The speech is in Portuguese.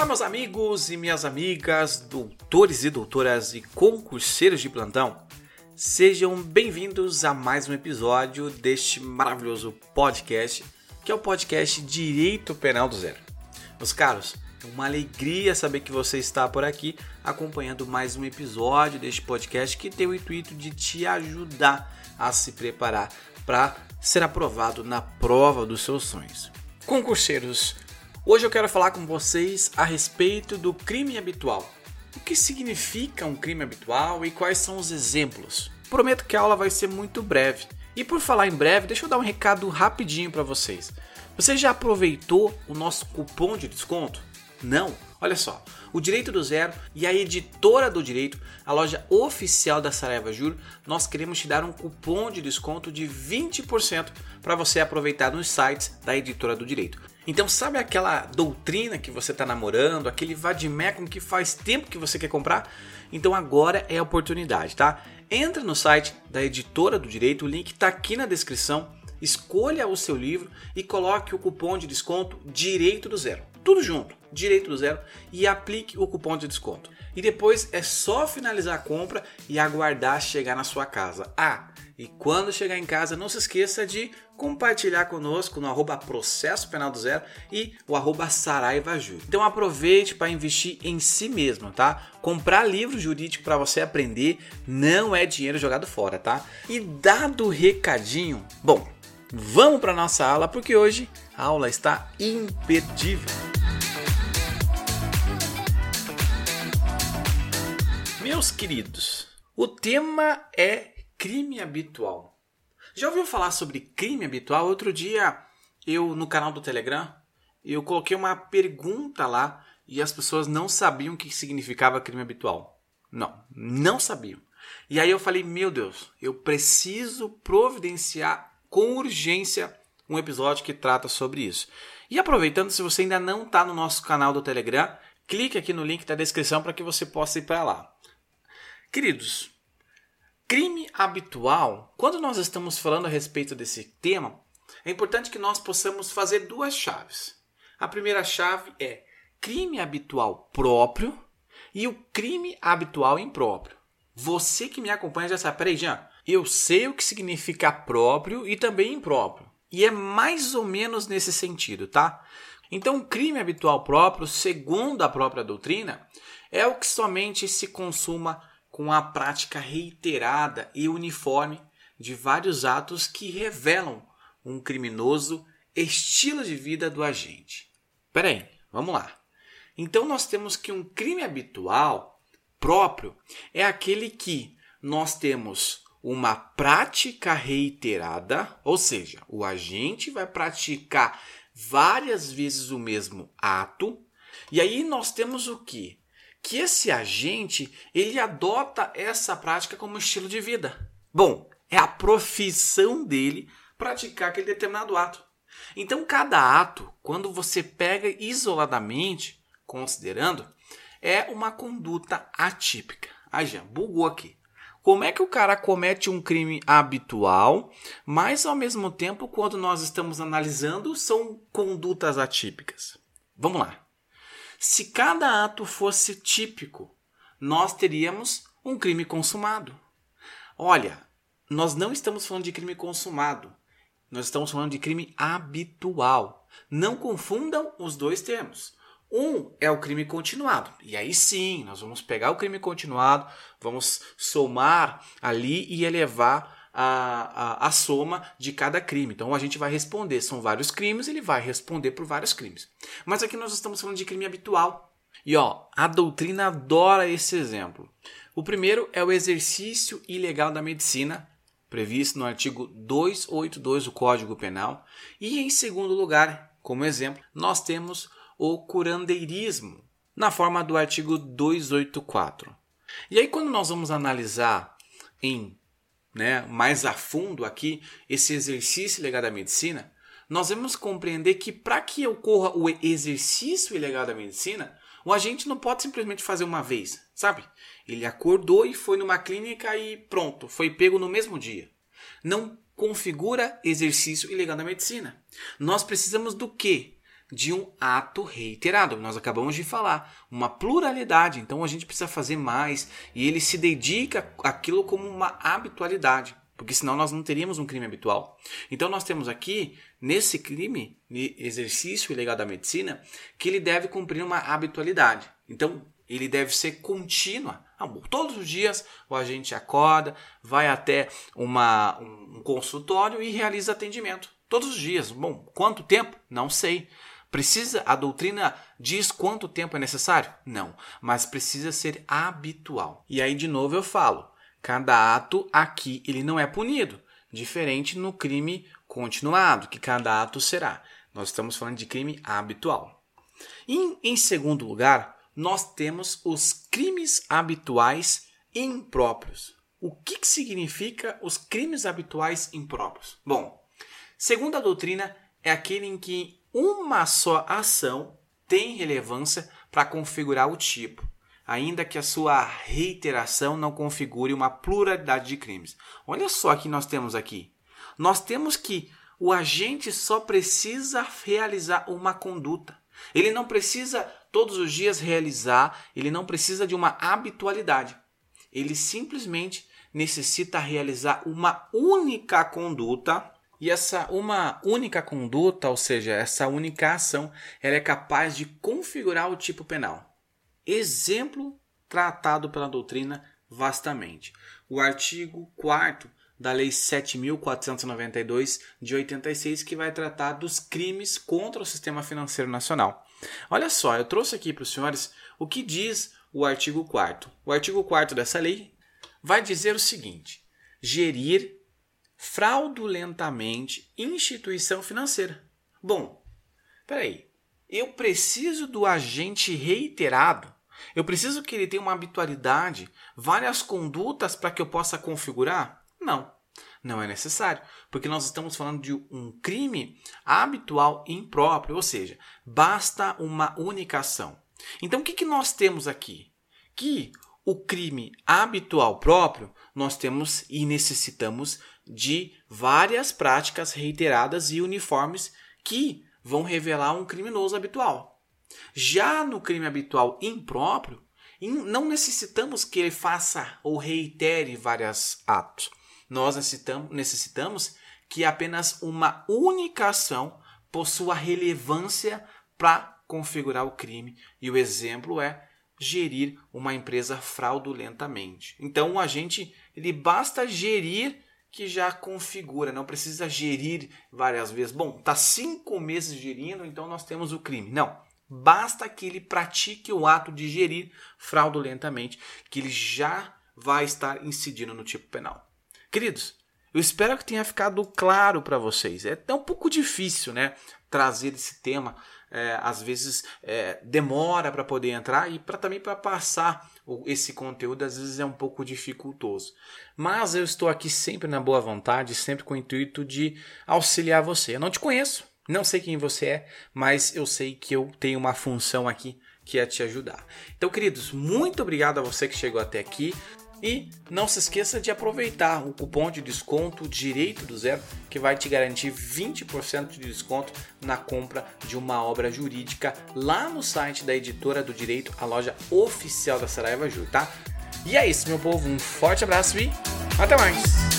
Olá, meus amigos e minhas amigas, doutores e doutoras e concurseiros de plantão. Sejam bem-vindos a mais um episódio deste maravilhoso podcast, que é o podcast Direito Penal do Zero. Meus caros, é uma alegria saber que você está por aqui acompanhando mais um episódio deste podcast que tem o intuito de te ajudar a se preparar para ser aprovado na prova dos seus sonhos. Concurseiros, hoje eu quero falar com vocês a respeito do crime habitual. O que significa um crime habitual e quais são os exemplos? Prometo que a aula vai ser muito breve. E por falar em breve, deixa eu dar um recado rapidinho para vocês. Você já aproveitou o nosso cupom de desconto? Não? Olha só, o Direito do Zero e a Editora do Direito, a loja oficial da Saraiva Júri, nós queremos te dar um cupom de desconto de 20% para você aproveitar nos sites da Editora do Direito. Então sabe aquela doutrina que você está namorando, aquele vade-mecum que faz tempo que você quer comprar? Então agora é a oportunidade, tá? Entra no site da Editora do Direito, o link está aqui na descrição, escolha o seu livro e coloque o cupom de desconto Direito do Zero. Tudo junto, Direito do Zero, e aplique o cupom de desconto. E depois é só finalizar a compra e aguardar chegar na sua casa. E quando chegar em casa, não se esqueça de compartilhar conosco no @processo penal do zero e o @Saraiva Júri. Então aproveite para investir em si mesmo, tá? Comprar livro jurídico para você aprender não é dinheiro jogado fora, tá? E dado o recadinho, bom, vamos para nossa aula porque hoje a aula está imperdível. Meus queridos, o tema é crime habitual. Já ouviu falar sobre crime habitual? Outro dia, no canal do Telegram, eu coloquei uma pergunta lá e as pessoas não sabiam o que significava crime habitual. Não sabiam. E aí eu falei, meu Deus, eu preciso providenciar com urgência um episódio que trata sobre isso. E aproveitando, se você ainda não está no nosso canal do Telegram, clique aqui no link da descrição para que você possa ir para lá. Queridos, crime habitual, quando nós estamos falando a respeito desse tema, é importante que nós possamos fazer duas chaves. A primeira chave é crime habitual próprio e o crime habitual impróprio. Você que me acompanha já sabe, peraí, Jean, eu sei o que significa próprio e também impróprio. E é mais ou menos nesse sentido, tá? Então, o crime habitual próprio, segundo a própria doutrina, é o que somente se consuma com a prática reiterada e uniforme de vários atos que revelam um criminoso estilo de vida do agente. Peraí, vamos lá. Então nós temos que um crime habitual próprio é aquele que nós temos uma prática reiterada, ou seja, o agente vai praticar várias vezes o mesmo ato, e aí nós temos o quê? Que esse agente, ele adota essa prática como estilo de vida. Bom, é a profissão dele praticar aquele determinado ato. Então, cada ato, quando você pega isoladamente, considerando, é uma conduta atípica. Já bugou aqui. Como é que o cara comete um crime habitual, mas ao mesmo tempo, quando nós estamos analisando, são condutas atípicas? Vamos lá. Se cada ato fosse típico, nós teríamos um crime consumado. Olha, nós não estamos falando de crime consumado, nós estamos falando de crime habitual. Não confundam os dois termos. Um é o crime continuado, e aí sim, nós vamos pegar o crime continuado, vamos somar ali e elevar a soma de cada crime. Então a gente vai responder, são vários crimes, ele vai responder por vários crimes. Mas aqui nós estamos falando de crime habitual. E a doutrina adora esse exemplo. O primeiro é o exercício ilegal da medicina, previsto no artigo 282 do Código Penal. E em segundo lugar, como exemplo, nós temos o curandeirismo, na forma do artigo 284. E aí quando nós vamos analisar mais a fundo aqui esse exercício ilegal da medicina, nós vamos compreender que para que ocorra o exercício ilegal da medicina, o agente não pode simplesmente fazer uma vez, sabe? Ele acordou e foi numa clínica e pronto, foi pego no mesmo dia. Não configura exercício ilegal da medicina. Nós precisamos do quê? de um ato reiterado. Nós acabamos de falar, uma pluralidade. Então a gente precisa fazer mais e ele se dedica àquilo como uma habitualidade, porque senão nós não teríamos um crime habitual. Então nós temos aqui, nesse crime, exercício ilegal da medicina, que ele deve cumprir uma habitualidade. Então ele deve ser contínua. Todos os dias o agente acorda, vai até um consultório e realiza atendimento. Todos os dias. Bom, quanto tempo? Não sei. A doutrina diz quanto tempo é necessário? Não, mas precisa ser habitual. E aí de novo eu falo, cada ato aqui ele não é punido, diferente no crime continuado, que cada ato será. Nós estamos falando de crime habitual. E, em segundo lugar, nós temos os crimes habituais impróprios. O que significa os crimes habituais impróprios? Bom, segundo a doutrina, é aquele em que uma só ação tem relevância para configurar o tipo, ainda que a sua reiteração não configure uma pluralidade de crimes. Olha só o que nós temos aqui. Nós temos que o agente só precisa realizar uma conduta. Ele não precisa todos os dias realizar, ele não precisa de uma habitualidade. Ele simplesmente necessita realizar uma única conduta. E essa uma única conduta, ou seja, essa única ação, ela é capaz de configurar o tipo penal. Exemplo tratado pela doutrina vastamente. O artigo 4º da Lei 7.492 de 86, que vai tratar dos crimes contra o sistema financeiro nacional. Olha só, eu trouxe aqui para os senhores o que diz o artigo 4º. O artigo 4º dessa lei vai dizer o seguinte: gerir fraudulentamente instituição financeira. Bom, peraí, eu preciso do agente reiterado? Eu preciso que ele tenha uma habitualidade, várias condutas para que eu possa configurar? Não, não é necessário, porque nós estamos falando de um crime habitual impróprio, ou seja, basta uma única ação. Então, o que nós temos aqui? Que o crime habitual próprio, nós temos e necessitamos de várias práticas reiteradas e uniformes que vão revelar um criminoso habitual. Já no crime habitual impróprio, não necessitamos que ele faça ou reitere vários atos. Nós necessitamos que apenas uma única ação possua relevância para configurar o crime. E o exemplo é gerir uma empresa fraudulentamente. Então o agente, ele basta gerir que já configura, não precisa gerir várias vezes. Bom, está 5 meses gerindo, então nós temos o crime. Não, basta que ele pratique o ato de gerir fraudulentamente, que ele já vai estar incidindo no tipo penal. Queridos, eu espero que tenha ficado claro para vocês. É até um pouco difícil, né, trazer esse tema. Às vezes demora para poder entrar e também para passar esse conteúdo às vezes é um pouco dificultoso. Mas eu estou aqui sempre na boa vontade, sempre com o intuito de auxiliar você. Eu não te conheço, não sei quem você é, mas eu sei que eu tenho uma função aqui que é te ajudar. Então, queridos, muito obrigado a você que chegou até aqui. E não se esqueça de aproveitar o cupom de desconto Direito do Zero, que vai te garantir 20% de desconto na compra de uma obra jurídica lá no site da Editora do Direito, a loja oficial da Saraiva Júri, tá? E é isso, meu povo. Um forte abraço e até mais!